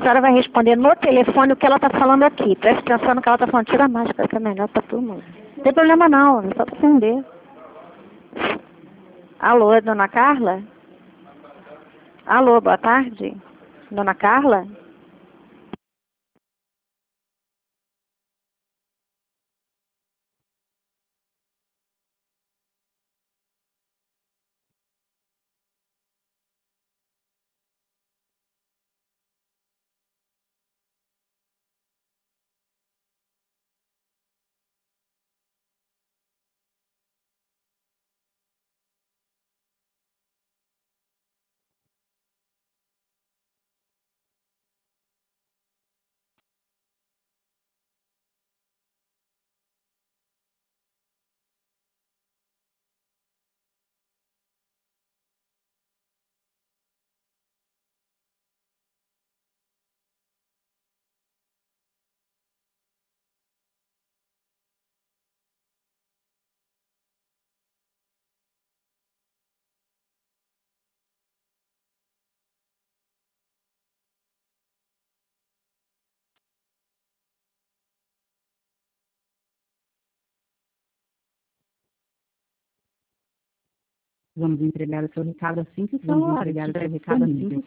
senhora vai responder no telefone o que ela está falando aqui. Preste atenção no que ela está falando. Tira a máscara, que é melhor para todo mundo. Não tem problema não, é só para atender. Alô, dona Carla? Alô, boa tarde. Dona Carla? Vamos entregar o seu recado assim que for. Vamos entregar o seu recado assim que